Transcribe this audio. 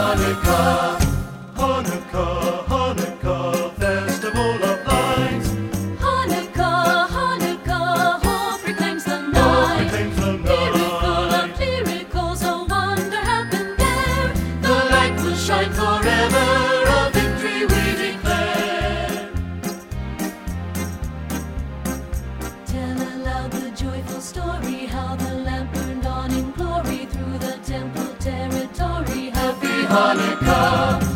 Hanukkah. Hanukkah, Hanukkah, festival of lights. Hanukkah, Hanukkah, hope proclaims the Hope night. proclaims the Miracle night. of miracles, a wonder happened there. The light will shine forever, a victory we declare. Tell aloud the joyful story, how the lamp burned on in glory through the temple territory. Happy Hanukkah.